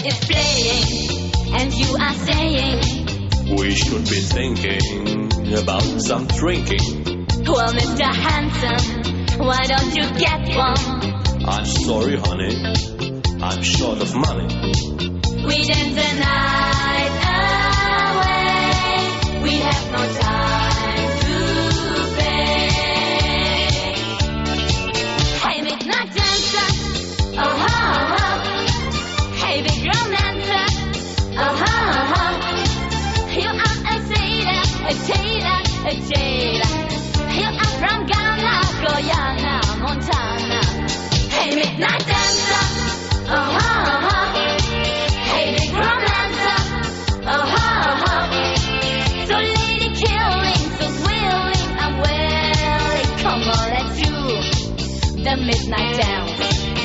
is playing, and you are saying we should be thinking about some drinking. well, Mr. Handsome, why don't you get one? I'm sorry, honey, I'm short of money. We dance the night away, we have no time to pay. Hey, midnight dancer, oh ho ho. Hey, big romancer, oh ho ho. You are a sailor, a tailor, a jailer. You are from Ghana, Guyana, Montana. Hey, midnight dancer, oh ho ho. Hey, big romancer, oh ho ho. So lady killing, so thrilling and willing. Come on, let's do the midnight dance.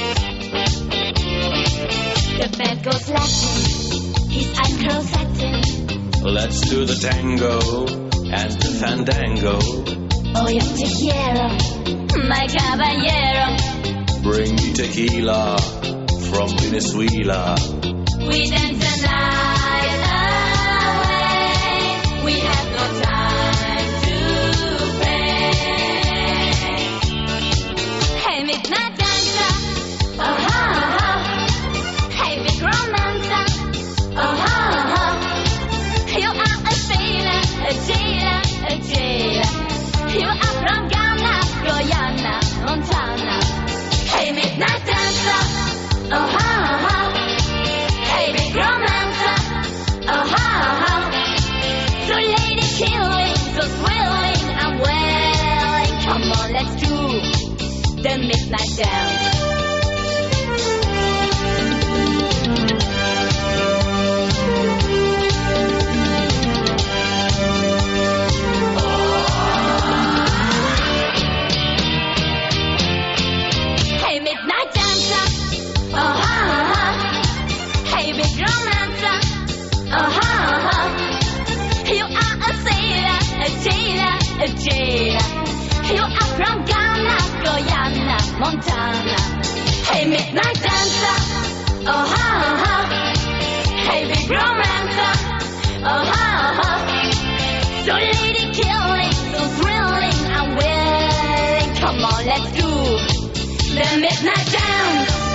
The bed goes Latin, his eyes curl satin. Let's do the tango and the fandango. Oh, yeah, te quiero, my caballero. Bring me tequila from Venezuela. We dance the night away, we have no time to pay. Hey, midnight dancer, oh ho ho. Hey, big romancer, oh ho ho. You are a sailor, a jailer, a jailer. You are from Ghana, Guyana, Montana. Hey, midnight dancer, oh ho ho. Hey, big romancer, oh ho ho. So lady killing, so thrilling and willing. Come on, let's do the midnight dance. Hey, midnight dancer, oh ho ho. Hey, big romancer, oh ho ho. You are a sailor, a jailer, a jailer. You are from Ghana, Guyana, Montana. Hey, midnight dancer, oh ho ho. Hey, big romancer, oh ho ho. So lady killing, so thrilling and willing. Come on, let's do the midnight dance.